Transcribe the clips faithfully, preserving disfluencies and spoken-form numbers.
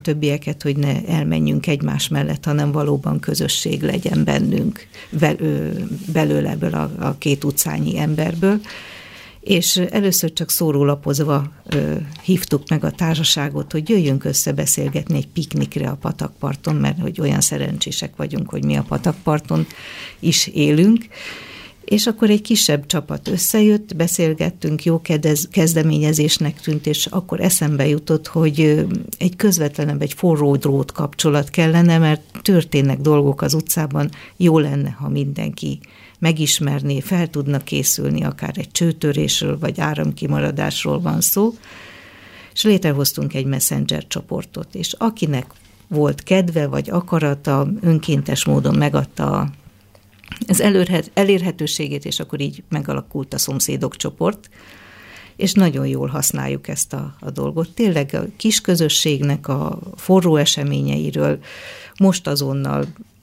többieket, hogy ne elmenjünk egymás mellett, hanem valóban közösség legyen bennünk, belőle ebből a, a két utcányi emberből. És először csak szórólapozva ö, hívtuk meg a társaságot, hogy jöjjünk össze beszélgetni egy piknikre a patakparton, mert hogy olyan szerencsések vagyunk, hogy mi a patakparton is élünk. És akkor egy kisebb csapat összejött, beszélgettünk, jó kezdeményezésnek tűnt, és akkor eszembe jutott, hogy egy közvetlenebb, egy forró drót kapcsolat kellene, mert történnek dolgok az utcában, jó lenne, ha mindenki megismerné, fel tudna készülni, akár egy csőtörésről, vagy áramkimaradásról van szó, és létrehoztunk egy messenger csoportot, és akinek volt kedve, vagy akarata, önkéntes módon megadta az elérhetőségét, és akkor így megalakult a szomszédok csoport, és nagyon jól használjuk ezt a, a dolgot. Tényleg a kis közösségnek a forró eseményeiről most azonnal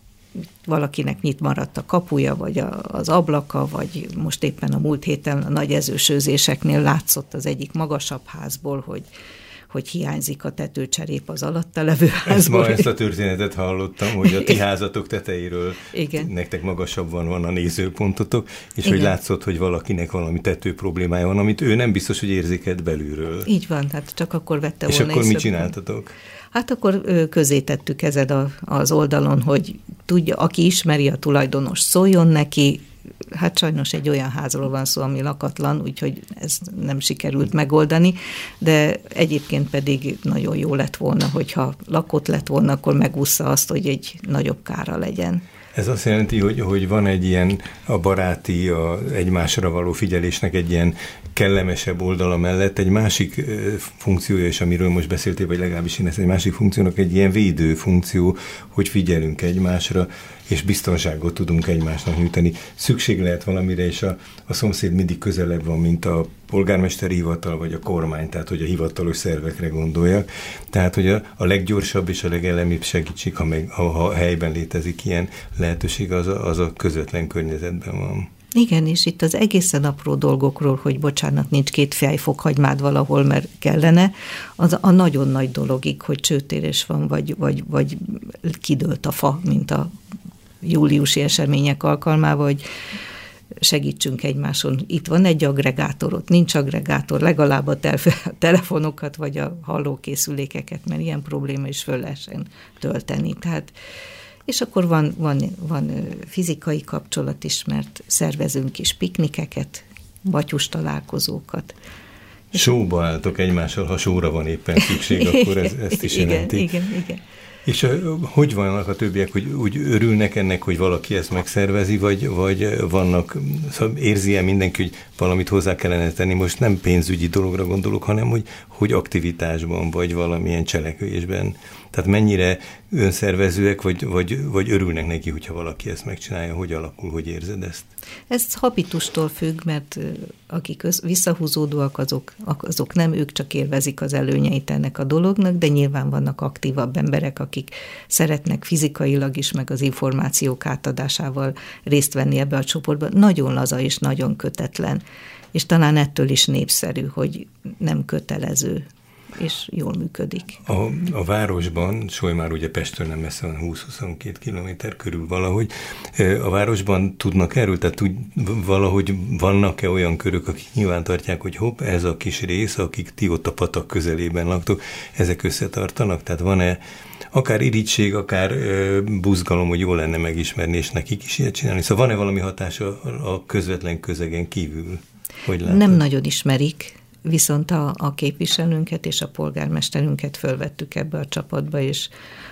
valakinek nyit maradt a kapuja, vagy a, az ablaka, vagy most éppen a múlt héten a nagy ezősőzéseknél látszott az egyik magasabb házból, hogy hogy hiányzik a tetőcserép az alatta levő házból. Ezt ma ezt a történetet hallottam, hogy a ti házatok tetejéről Igen. nektek magasabban van a nézőpontotok, és Igen. hogy látszott, hogy valakinek valami tető problémája van, amit ő nem biztos, hogy érzékelt belülről. Így van, hát csak akkor vette és volna. És akkor mit csináltatok? Hát akkor közé tettük ezen a, az oldalon, hogy tudja, aki ismeri a tulajdonos, szóljon neki. Hát sajnos egy olyan házról van szó, ami lakatlan, úgyhogy ez nem sikerült megoldani, de egyébként pedig nagyon jó lett volna, hogyha lakott lett volna, akkor megúszza azt, hogy egy nagyobb kára legyen. Ez azt jelenti, hogy, hogy van egy ilyen a baráti, a egymásra való figyelésnek egy ilyen kellemesebb oldala mellett egy másik funkciója is, amiről most beszéltél, vagy legalábbis én ezt egy másik funkciónak, egy ilyen védő funkció, hogy figyelünk egymásra, és biztonságot tudunk egymásnak nyújtani. Szükség lehet valamire, és a, a szomszéd mindig közelebb van, mint a polgármesteri hivatal, vagy a kormány, tehát hogy a hivatalos szervekre gondoljak. Tehát, hogy a, a leggyorsabb és a legelemibb segítség, ha, meg, ha, ha helyben létezik ilyen lehetőség, az a, az a közvetlen környezetben van. Igen, és itt az egészen apró dolgokról, hogy bocsánat, nincs két fejfokhagymád valahol, mert kellene, az a nagyon nagy dologig, hogy csőtérés van, vagy, vagy, vagy kidőlt a fa, mint a júliusi események alkalmával, hogy segítsünk egymáson. Itt van egy aggregátor, ott nincs aggregátor, legalább a telefonokat, vagy a hallókészülékeket, mert ilyen probléma is föl lehessen tölteni. Tehát és akkor van, van, van fizikai kapcsolat is, mert szervezünk is piknikeket, batyus találkozókat. Sóba álltok egymással, ha sóra van éppen szükség, akkor ez, ezt is jelenti. Igen, igen, igen. És hogy vannak a többiek, hogy úgy örülnek ennek, hogy valaki ezt megszervezi, vagy, vagy vannak, szóval érzi-e mindenki, hogy valamit hozzá kellene tenni, most nem pénzügyi dologra gondolok, hanem hogy, hogy aktivitásban, vagy valamilyen cselekvésben. Tehát mennyire önszervezőek, vagy, vagy, vagy örülnek neki, hogyha valaki ezt megcsinálja, hogy alakul, hogy érzed ezt? Ez habitustól függ, mert akik visszahúzódóak, azok, azok nem, ők csak élvezik az előnyeit ennek a dolognak, de nyilván vannak aktívabb emberek, akik szeretnek fizikailag is, meg az információk átadásával részt venni ebbe a csoportba. Nagyon laza és nagyon kötetlen, és talán ettől is népszerű, hogy nem kötelező, és jól működik. A, a városban, Solymár ugye Pesttől nem messze van, húsz-huszonkettő kilométer körül valahogy, a városban tudnak erről, tehát tud, valahogy vannak-e olyan körök, akik nyilván tartják, hogy hopp, ez a kis rész, akik ti ott a patak közelében laktok, ezek összetartanak, tehát van-e akár irigység, akár ö, buzgalom, hogy jó lenne megismerni, és nekik is ilyet csinálni. Szóval van-e valami hatása a közvetlen közegen kívül? Hogy látod? Nem nagyon ismerik, viszont a, a képviselőnket és a polgármesterünket fölvettük ebbe a csapatba, és,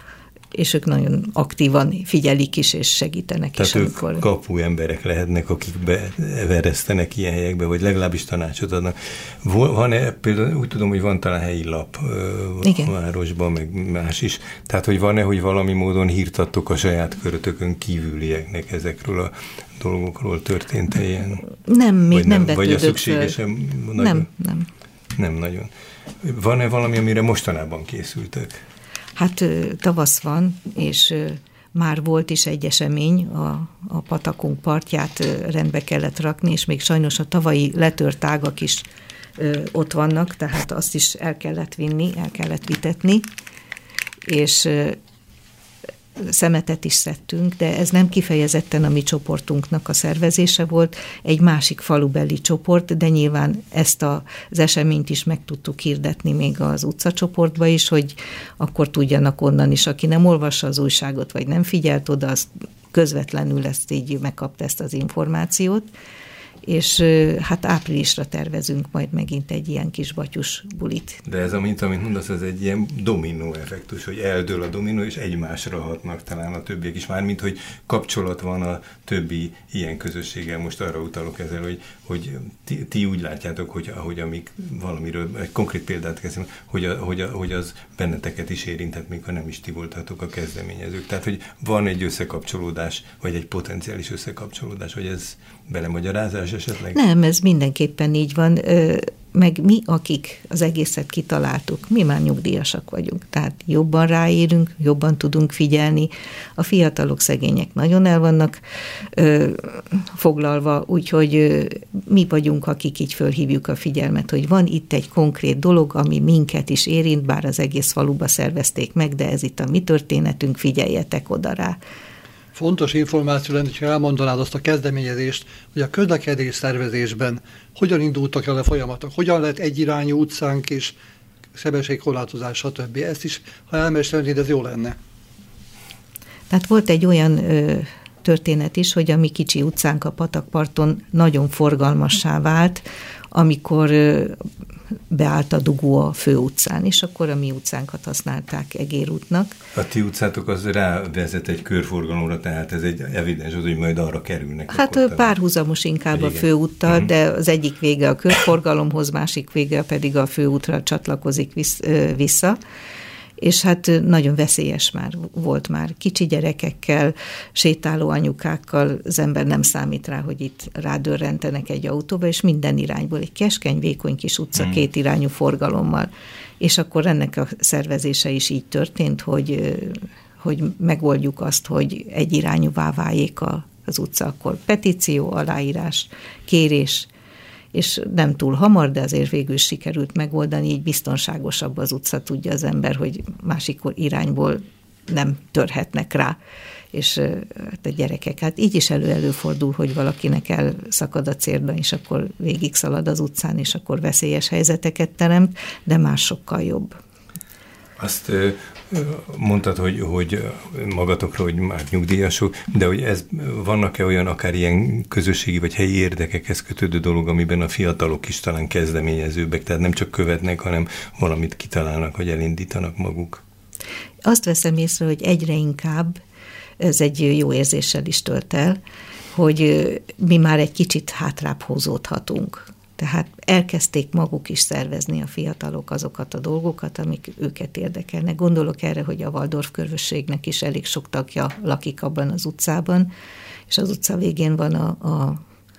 és ők nagyon aktívan figyelik is, és segítenek Tehát is. ők amikor... kapu emberek lehetnek, akik beveresztenek ilyen helyekbe, vagy legalábbis tanácsot adnak. Van-e, például úgy tudom, hogy van talán helyi lap a városban, meg más is. Tehát, hogy van-e, hogy valami módon hírt a saját körötökön kívülieknek ezekről a dolgokról, történt ilyen? Nem, még vagy nem, nem vetődött Vagy a szükségesen? Nagyon, nem, nem. Nem nagyon. Van-e valami, amire mostanában készültek? Hát tavasz van, és már volt is egy esemény, a, a patakunk partját rendbe kellett rakni, és még sajnos a tavalyi letört ágak is ö, ott vannak, tehát azt is el kellett vinni, el kellett vitetni, és szemetet is szedtünk, de ez nem kifejezetten a mi csoportunknak a szervezése volt, egy másik falubeli csoport, de nyilván ezt a, az eseményt is meg tudtuk hirdetni még az utcacsoportba is, hogy akkor tudjanak onnan is, aki nem olvassa az újságot, vagy nem figyelt oda, az közvetlenül ezt így megkapta ezt az információt, és hát áprilisra tervezünk majd megint egy ilyen kis batyus bulit. De ez, amint, amit mondasz, ez egy ilyen dominó effektus, hogy eldől a dominó, és egymásra hatnak talán a többiek is, mármint, hogy kapcsolat van a többi ilyen közösséggel. Most arra utalok ezzel, hogy, hogy ti, ti úgy látjátok, hogy ahogy amik valamiről, egy konkrét példát kezdem, hogy, a, hogy, a, hogy az benneteket is érintett, még ha nem is ti voltatok a kezdeményezők. Tehát, hogy van egy összekapcsolódás, vagy egy potenciális összekapcsolódás, hogy ez belemagyarázás esetleg? Nem, ez mindenképpen így van. Meg mi, akik az egészet kitaláltuk, mi már nyugdíjasak vagyunk, tehát jobban ráérünk, jobban tudunk figyelni. A fiatalok, szegények nagyon el vannak ö, foglalva, úgyhogy ö, mi vagyunk, akik így fölhívjuk a figyelmet, hogy van itt egy konkrét dolog, ami minket is érint, bár az egész faluba szervezték meg, de ez itt a mi történetünk, figyeljetek oda rá. Fontos információ lenne, ha elmondanád azt a kezdeményezést, hogy a közlekedés szervezésben hogyan indultak el a folyamatok, hogyan lett egyirányú utcánk és sebességkorlátozás, stb. Ezt is, ha elmesélnéd, ez jó lenne. Tehát volt egy olyan ö, történet is, hogy a mi kicsi utcánk a patakparton nagyon forgalmassá vált, amikor ö, beállt a dugó a főutcán, és akkor a mi utcánkat használták egérútnak. A ti utcátok az rávezet egy körforgalomra, tehát ez egy evidens, az, hogy majd arra kerülnek. Hát párhuzamos inkább igen. A főúttal, uh-huh. de az egyik vége a körforgalomhoz, másik vége pedig a főútra csatlakozik vissza. És hát nagyon veszélyes már volt már. Kicsi gyerekekkel, sétáló anyukákkal az ember nem számít rá, hogy itt rádörrentenek egy autóba, és minden irányból egy keskeny, vékony kis utca, hmm. két irányú forgalommal. És akkor ennek a szervezése is így történt, hogy, hogy megoldjuk azt, hogy egy irányúvá váljék a, az utca. Akkor petíció, aláírás, kérés, és nem túl hamar, de azért végül sikerült megoldani, így biztonságosabb az utca, tudja az ember, hogy másik irányból nem törhetnek rá, és a gyerekek, hát így is elő-előfordul, hogy valakinek elszakad a cérna, és akkor végig szalad az utcán, és akkor veszélyes helyzeteket teremt, de más sokkal jobb. Azt mondtad, hogy, hogy magatokra, hogy már nyugdíjasok, de hogy ez, vannak-e olyan akár ilyen közösségi vagy helyi érdekekhez kötődő dolog, amiben a fiatalok is talán kezdeményezőbbek, tehát nem csak követnek, hanem valamit kitalálnak, vagy elindítanak maguk? Azt veszem észre, hogy egyre inkább, ez egy jó érzéssel is tölt el, hogy mi már egy kicsit hátrább húzódhatunk. Tehát elkezdték maguk is szervezni a fiatalok azokat a dolgokat, amik őket érdekelnek. Gondolok erre, hogy a Waldorf közösségnek is elég sok tagja lakik abban az utcában, és az utca végén van a, a,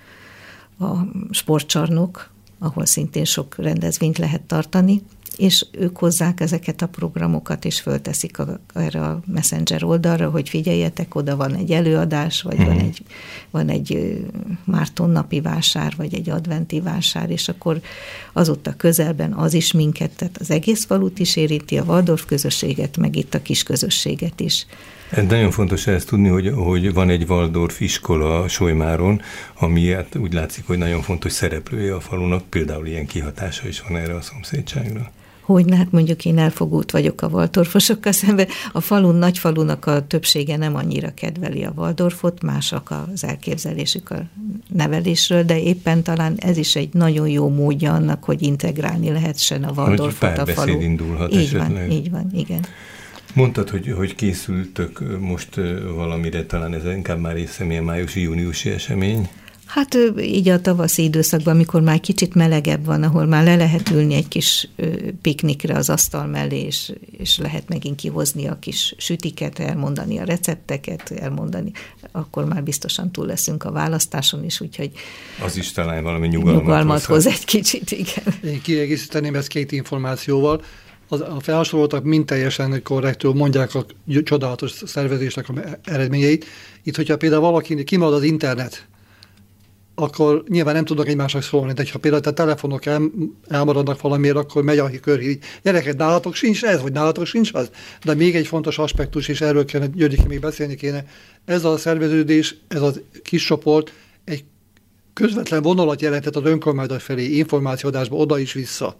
a sportcsarnok, ahol szintén sok rendezvényt lehet tartani, és ők hozzák ezeket a programokat, és fölteszik a, erre a Messenger oldalra, hogy figyeljetek, oda van egy előadás, vagy mm. van egy, van egy Márton napi vásár, vagy egy adventi vásár, és akkor az ott a közelben az is minket, tehát az egész falut is érinti, a Waldorf közösséget, meg itt a kis közösséget is. Ez nagyon fontos ezt tudni, hogy, hogy van egy Waldorf iskola Solymáron, ami hát úgy látszik, hogy nagyon fontos szereplője a falunak, például ilyen kihatása is van erre a szomszédságra. Hogy hát mondjuk én elfogult vagyok a Waldorfosokkal szemben. A falun, nagy falunak a többsége nem annyira kedveli a Waldorfot, másak az elképzelésük a nevelésről, de éppen talán ez is egy nagyon jó módja annak, hogy integrálni lehessen a Waldorfot a falu. Indulhat így esetleg. Van, így van, igen. Mondtad, hogy, hogy készültök most valamire, talán ez inkább már részem ilyen májusi-júniusi esemény? Hát így a tavaszi időszakban, amikor már kicsit melegebb van, ahol már le lehet ülni egy kis piknikre az asztal mellé, és, és lehet megint kihozni a kis sütiket, elmondani a recepteket, elmondani, akkor már biztosan túl leszünk a választáson is, úgyhogy az is talán valami nyugalmat, nyugalmat hoz egy kicsit, igen. Én kiegészíteném ezt két információval. Az, a felsoroltak mind teljesen korrektül mondják a csodálatos szervezésnek a eredményeit. Itt, hogyha például valaki kimarad az internet, akkor nyilván nem tudnak egymásnak szólni. De ha például a telefonok el, elmaradnak valamiért, akkor megy a körhív. Gyerekek, nálatok sincs ez, vagy nálatok sincs az. De még egy fontos aspektus, és erről kellene, Györgyik, még beszélni kéne, ez a szerveződés, ez a kis csoport egy közvetlen vonalat jelenthet az önkormányzat felé, információadásba oda is vissza.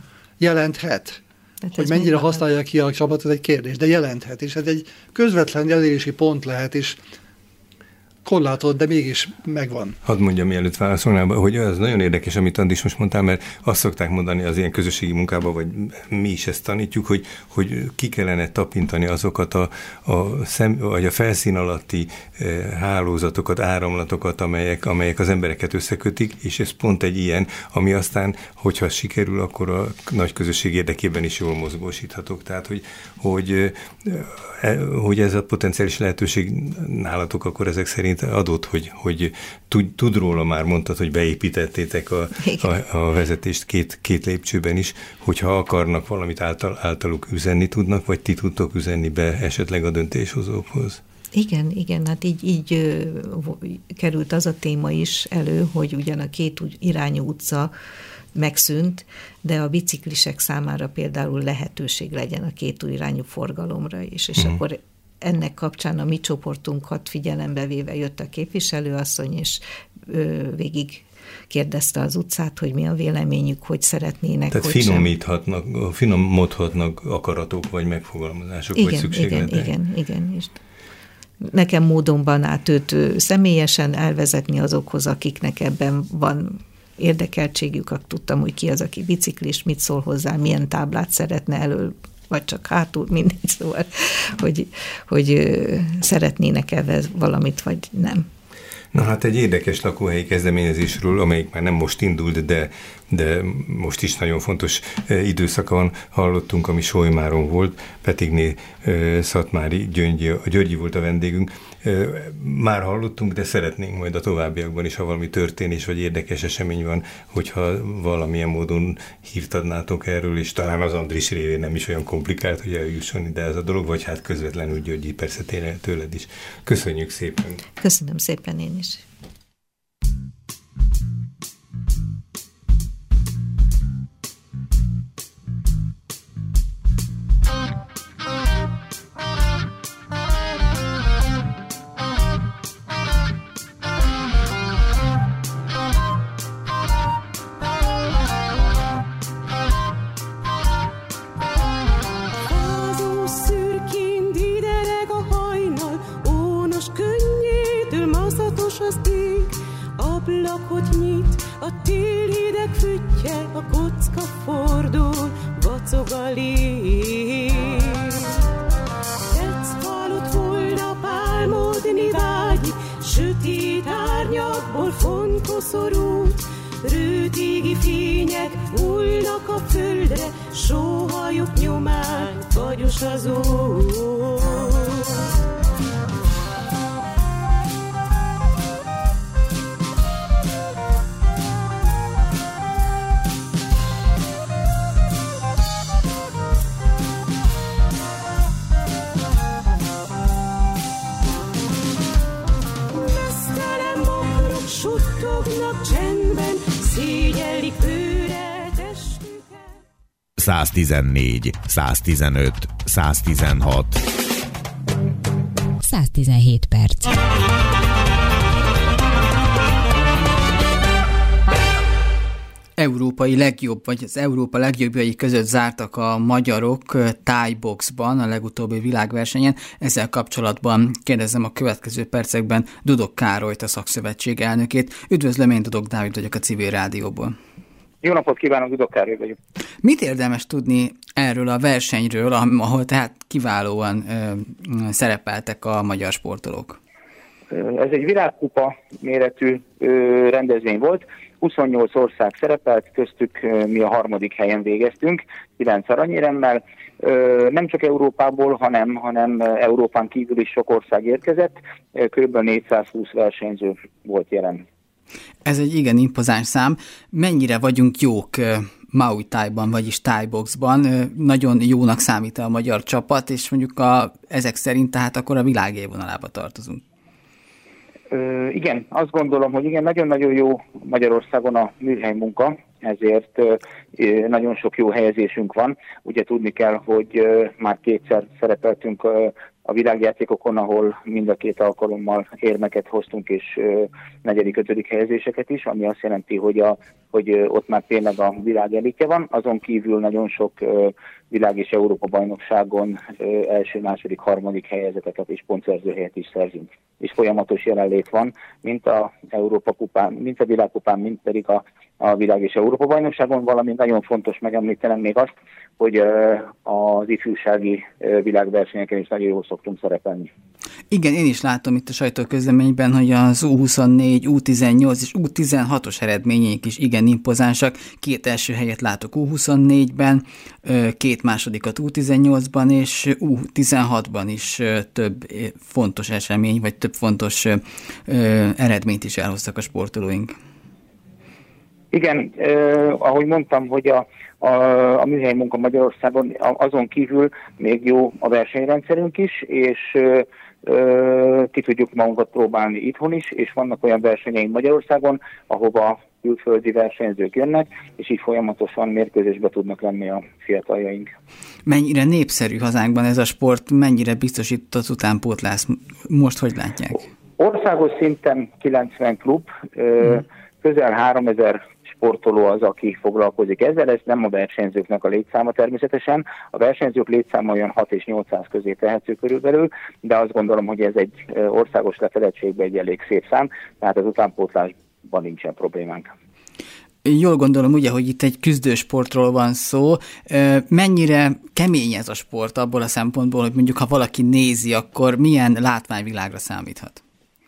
Jelenthet. Hát hogy mennyire használják ki a csapat, ez egy kérdés, de jelenthet, és ez egy közvetlen elérési pont lehet, és korlátolt, de mégis megvan. Hadd mondjam, mielőtt válaszolnál, hogy az nagyon érdekes, amit Andis most mondtál, mert azt szokták mondani az ilyen közösségi munkában, vagy mi is ezt tanítjuk, hogy, hogy ki kellene tapintani azokat a, a, szem, vagy a felszín alatti e, hálózatokat, áramlatokat, amelyek, amelyek az embereket összekötik, és ez pont egy ilyen, ami aztán, hogyha sikerül, akkor a nagy közösség érdekében is jól mozgósíthatók. Tehát, hogy, hogy, e, hogy ez a potenciális lehetőség nálatok, akkor ezek szerint adott, hogy, hogy tud, tud róla már, mondtad, hogy beépítettétek a, a, a vezetést két, két lépcsőben is, hogyha akarnak valamit által, általuk üzenni tudnak, vagy ti tudtok üzenni be esetleg a döntéshozókhoz. Igen, igen, hát így, így ö, került az a téma is elő, hogy ugyan a két irányú utca megszűnt, de a biciklisek számára például lehetőség legyen a két irányú forgalomra is, és mm. akkor ennek kapcsán a mi csoportunkat figyelembe véve jött a képviselőasszony, és ö, végig kérdezte az utcát, hogy mi a véleményük, hogy szeretnének. Tehát hogy finomíthatnak, sem. finomodhatnak akaratok, vagy megfogalmazások, igen, vagy szükségletek. Igen, igen, igen. És nekem módonban át őt személyesen elvezetni azokhoz, akiknek ebben van érdekeltségük, tudtam, hogy ki az, aki biciklis, mit szól hozzá, milyen táblát szeretne elől, vagy csak hátul, mindegy, szóval, hogy, hogy szeretnének ebben valamit, vagy nem. Na hát egy érdekes lakóhelyi kezdeményezésről, amelyik már nem most indult, de, de most is nagyon fontos időszaka van, hallottunk, ami Solymáron volt, Petigné Szatmári Gyöngyi, Györgyi volt a vendégünk. Már hallottunk, de szeretnénk majd a továbbiakban is, ha valami történés vagy érdekes esemény van, hogyha valamilyen módon hírt adnátok erről, és talán az Andris révén nem is olyan komplikált, hogy eljusson ide ez a dolog, vagy hát közvetlenül Györgyi, persze tőled is. Köszönjük szépen! Köszönöm szépen én is! száztizennégy, száztizenöt, száztizenhat. száztizenhét perc. Európai legjobb, vagy az Európa legjobbjai között zártak a magyarok Thai-boxban a legutóbbi világversenyen. Ezzel kapcsolatban kérdezem a következő percekben Dudok Károlyt, a szakszövetség elnökét. Üdvözlöm, én Dudok Dávid vagyok a Civil Rádióból. Jó napot kívánok, Dudok Károly vagyok. Mit érdemes tudni erről a versenyről, ahol tehát kiválóan ö, szerepeltek a magyar sportolók? Ez egy virágkupa méretű ö, rendezvény volt. huszonnyolc ország szerepelt, köztük ö, mi a harmadik helyen végeztünk, kilenc aranyéremmel. Ö, nem csak Európából, hanem, hanem Európán kívül is sok ország érkezett. Körülbelül négyszázhúsz versenyző volt jelen. Ez egy igen impozáns szám. Mennyire vagyunk jók Muay Thai-ban, vagyis Thai-boxban? Nagyon jónak számít a magyar csapat, és mondjuk a, ezek szerint tehát akkor a világ élvonalába tartozunk. Ö, igen, azt gondolom, hogy igen, nagyon-nagyon jó Magyarországon a műhely munka, ezért ö, nagyon sok jó helyezésünk van. Ugye tudni kell, hogy ö, már kétszer szerepeltünk ö, a világjátékokon, ahol mind a két alkalommal érmeket hoztunk, és ö, negyedik, ötödik helyezéseket is, ami azt jelenti, hogy, a, hogy ö, ott már tényleg a világ elitje van. Azon kívül nagyon sok ö, világ- és Európa-bajnokságon ö, első, második, harmadik helyezeteket és pontszerző helyet is szerzünk. És folyamatos jelenlét van, mint a Európa kupán, mint a világkupán, mint pedig a, a világ- és Európa-bajnokságon, valami nagyon fontos megemlítenem még azt, hogy ö, az ifjúsági ö, világversenyeken is nagyon jól szoktunk szerepelni. Igen, én is látom itt a sajtóközleményben, hogy az U huszonnégy, U tizennyolc és U tizenhatos eredményeink is igen impozánsak. Két első helyet látok U huszonnégyben, két másodikat U tizennyolcban, és U tizenhatban is több fontos esemény, vagy több fontos eredményt is elhoztak a sportolóink. Igen, eh, ahogy mondtam, hogy a, a, a műhely munka Magyarországon azon kívül még jó a versenyrendszerünk is, és eh, ki tudjuk magunkat próbálni itthon is, és vannak olyan versenyeink Magyarországon, ahova külföldi versenyzők jönnek, és így folyamatosan mérkőzésbe tudnak lenni a fiataljaink. Mennyire népszerű hazánkban ez a sport, mennyire biztosít az utánpótlás? Most hogy látják? Országos szinten kilencven klub, hmm. közel háromezer sportoló az, aki foglalkozik ezzel, ez nem a versenyzőknek a létszáma természetesen. A versenyzők létszáma olyan hat és nyolcszáz közé tehető körülbelül, de azt gondolom, hogy ez egy országos lefedettségben egy elég szép szám, tehát az utánpótlásban nincsen problémánk. Jól gondolom ugye, hogy itt egy küzdősportról van szó. Mennyire kemény ez a sport abból a szempontból, hogy mondjuk ha valaki nézi, akkor milyen látványvilágra számíthat?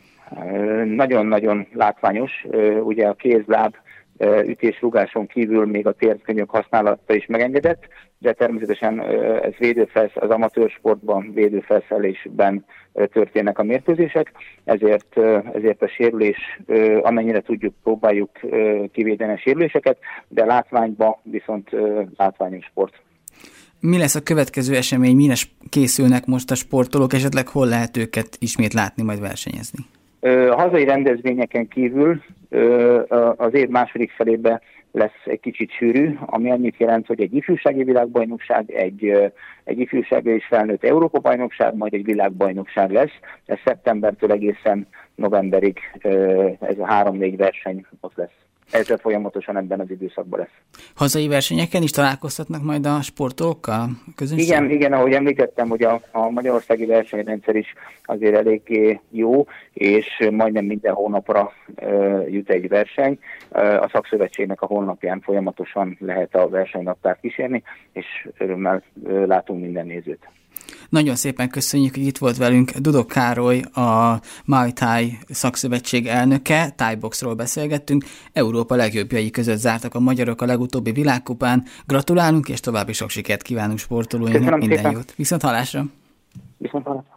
Nagyon-nagyon látványos. Ugye a kézláb ütés-rúgáson kívül még a térkönyök használata is megengedett, de természetesen ez védőfelsz, az amatőr sportban, védőfelszerelésben történnek a mérkőzések, ezért, ezért a sérülés, amennyire tudjuk, próbáljuk kivédeni a sérüléseket, de látványban viszont látványos sport. Mi lesz a következő esemény, mire készülnek most a sportolók, esetleg hol lehet őket ismét látni, majd versenyezni? A hazai rendezvényeken kívül az év második felébe lesz egy kicsit sűrű, ami annyit jelent, hogy egy ifjúsági világbajnokság, egy, egy ifjúsági és felnőtt Európa-bajnokság, majd egy világbajnokság lesz. Ez szeptembertől egészen novemberig ez a három-négy verseny ott lesz. Ezzel folyamatosan ebben az időszakban lesz. Hazai versenyeken is találkoztatnak majd a sportolókkal? Közönség? Igen, igen, ahogy említettem, hogy a, a magyarországi versenyrendszer is azért eléggé jó, és majdnem minden hónapra uh, jut egy verseny. Uh, a szakszövetségnek a honlapján folyamatosan lehet a versenynaptárt kísérni, és örömmel uh, látunk minden nézőt. Nagyon szépen köszönjük, hogy itt volt velünk Dudok Károly, a Muay Thai szakszövetség elnöke, Thai Boxról beszélgettünk. Európa legjobbjai között zártak a magyarok a legutóbbi világkupán. Gratulálunk, és további sok sikert kívánunk sportolóinknak, minden szépen. Jót. Viszont hallásra! Viszont hallásra!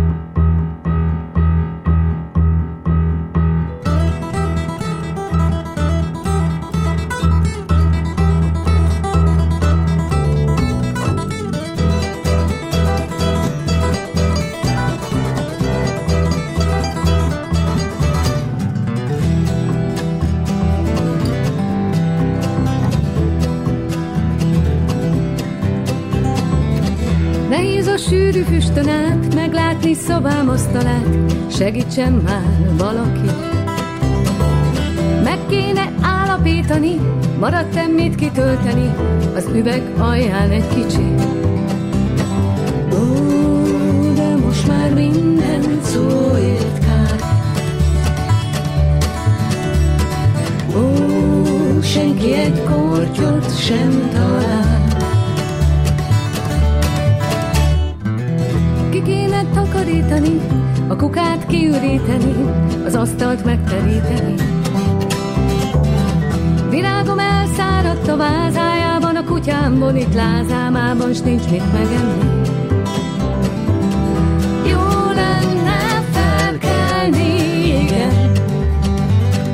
Sűrű füstön át, meglátni szobám asztalát, segítsen már valaki. Meg kéne állapítani, maradt-e mit kitölteni, az üveg alján egy kicsi. Ó, de most már minden szóért kár. Ó, senki egy kortyot sem talál. Ki kéne takarítani, a kukát kiüríteni, az asztalt megteríteni. Virágom elszáradt a vázájában, a kutyámból itt lázámában, s nincs mit megenni. Jó lenne felkelni, igen,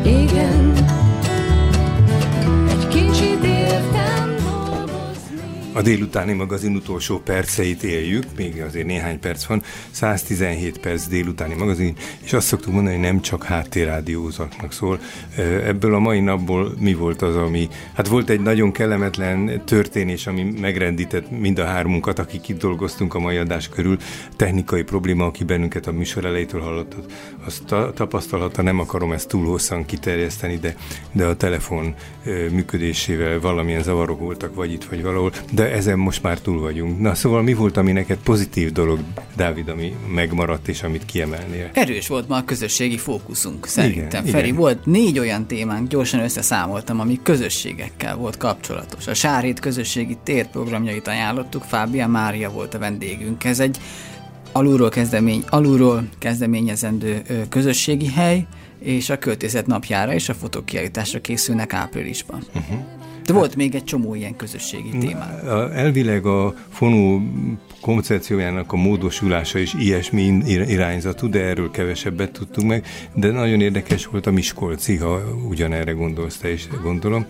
igen. Egy kicsit értem dolgozni. A délutáni magazin utolsó perceit éljük, még azért néhány perc van, száztizenhét perc délutáni magazin, és azt szoktuk mondani, hogy nem csak háttérrádiózatnak szól. Ebből a mai napból mi volt az, ami... Hát volt egy nagyon kellemetlen történés, ami megrendített mind a hármunkat, akik itt dolgoztunk a mai adás körül. Technikai probléma, aki bennünket a műsor elejétől hallott, azt tapasztalhatta, nem akarom ezt túl hosszan kiterjeszteni, de, de a telefon működésével valamilyen zavarok voltak, vagy itt, vagy valahol, de ezen most már túl vagyunk. Na, szóval mi volt, ami neked pozitív dolog, Dávid, ami megmaradt, és amit kiemelnél? Erős volt ma a közösségi fókuszunk, szerintem. Igen, Feri, igen. Volt négy olyan témánk, gyorsan összeszámoltam, ami közösségekkel volt kapcsolatos. A Sárhét közösségi térprogramjait ajánlottuk, Fábián Mária volt a vendégünk. Ez egy alulról, kezdemény, alulról kezdeményezendő közösségi hely, és a Költészet napjára és a fotókiállításra készülnek áprilisban. Uh-huh. De volt hát, még egy csomó ilyen közösségi témá. Elvileg a Fonó koncepciójának a módosulása is ilyesmi irányzatú, de erről kevesebbet tudtunk meg, de nagyon érdekes volt a miskolci, ha ugyanerre gondolsz te is, gondolom.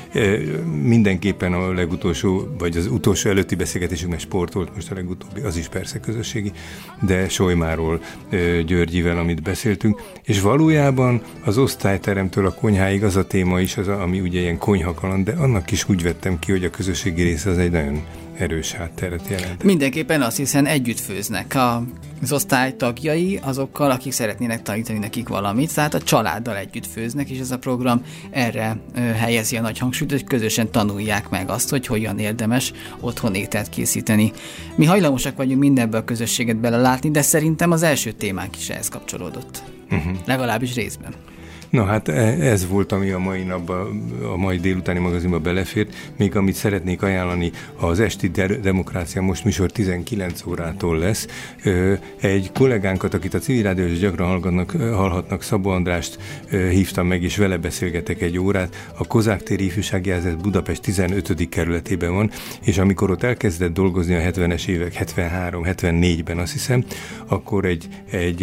Mindenképpen a legutolsó, vagy az utolsó előtti beszélgetésünkben sport volt, most a legutóbbi, az is persze közösségi, de Solymáról, Györgyivel, amit beszéltünk, és valójában az osztályteremtől a konyháig az a téma is, az, ami ugye ilyen konyhakaland, de annak is úgy vettem ki, hogy a közösségi része az egy nagyon erős hátteret jelent. Mindenképpen azt, hiszen együtt főznek az osztály tagjai azokkal, akik szeretnének tanítani nekik valamit, tehát a családdal együtt főznek, és ez a program erre helyezi a nagy hangsúlyt, hogy közösen tanulják meg azt, hogy hogyan érdemes otthon ételt készíteni. Mi hajlamosak vagyunk mindenbe a közösséget belelátni, de szerintem az első témánk is ehhez kapcsolódott. Uh-huh. Legalábbis részben. Na hát ez volt, ami a mai napban, a mai délutáni magazinba belefért. Még amit szeretnék ajánlani, az esti de- Demokrácia most műsor tizenkilenc órától lesz. Egy kollégánkat, akit a Civil Rádió is gyakran hallgatnak, hallhatnak, Szabó Andrást hívtam meg, és vele beszélgetek egy órát. A Kozák téri ifjúsági intézet Budapest tizenötödik kerületében van, és amikor ott elkezdett dolgozni a hetvenes évek, hetvenhárom hetvennégyben azt hiszem, akkor egy, egy,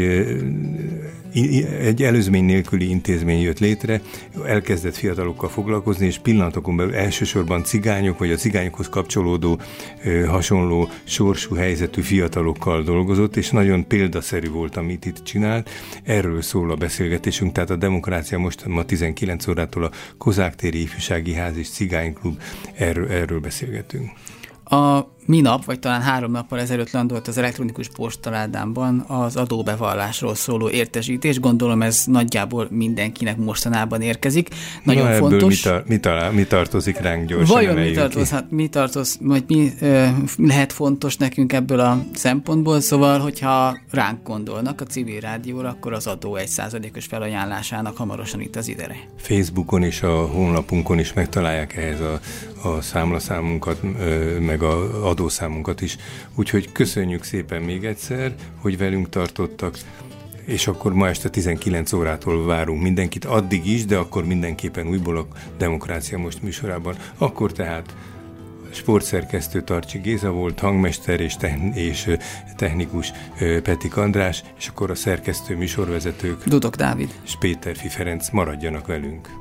egy előzmény nélküli intézmény jött létre, elkezdett fiatalokkal foglalkozni, és pillanatokon belül elsősorban cigányok, vagy a cigányokhoz kapcsolódó ö, hasonló sorsú helyzetű fiatalokkal dolgozott, és nagyon példaszerű volt, amit itt csinált. Erről szól a beszélgetésünk, tehát a Demokrácia most ma tizenkilenc órától a Kozák téri ifjúsági ház és cigányklub, erről, erről beszélgetünk. A minap, vagy talán három nappal ezelőtt landolt az elektronikus postaládámban az adóbevallásról szóló értesítés. Gondolom ez nagyjából mindenkinek mostanában érkezik. Nagyon Na, fontos. Mi, tar- mi, tar- mi tartozik ránk gyorsan? Vajon mi tartozhat, mi tartoz, vagy mi ö, lehet fontos nekünk ebből a szempontból? Szóval, hogyha ránk gondolnak a Civil Rádióra, akkor az adó egy százalékos felajánlásának hamarosan itt az idere. Facebookon és a honlapunkon is megtalálják ehhez a, a számlaszámunkat, ö, meg a adószámunkat is. Úgyhogy köszönjük szépen még egyszer, hogy velünk tartottak, és akkor ma este tizenkilenc órától várunk mindenkit, addig is, de akkor mindenképpen újból a Demokrácia most műsorában. Akkor tehát sportszerkesztő Tarcsi Géza volt, hangmester és, techn- és technikus Petik András, és akkor a szerkesztő műsorvezetők Dudok Dávid és Péterfi Ferenc, maradjanak velünk.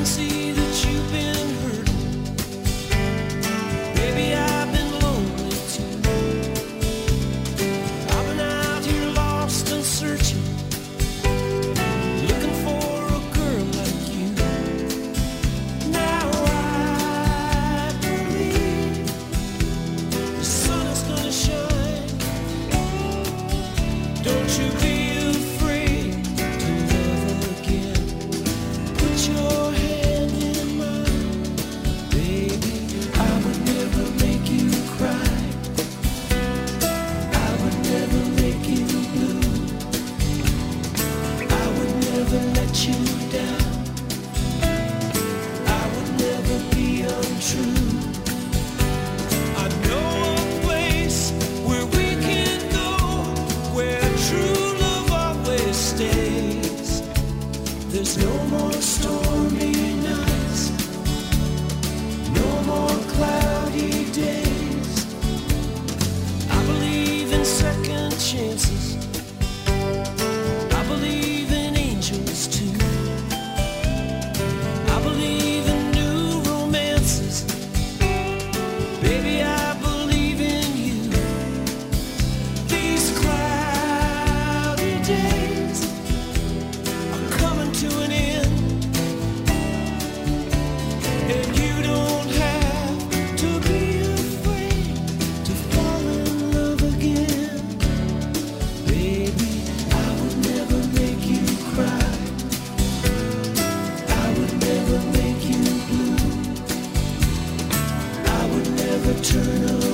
Turn